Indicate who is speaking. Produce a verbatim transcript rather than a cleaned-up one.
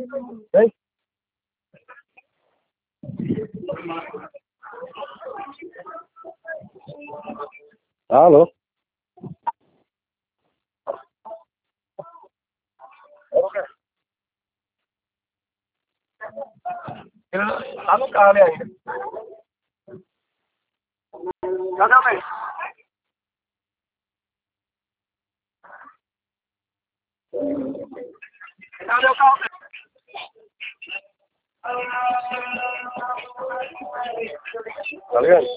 Speaker 1: Đấy. Alo. Ok. Sẵn ca này. Sao đâu mày? Sao đâu con? Kalian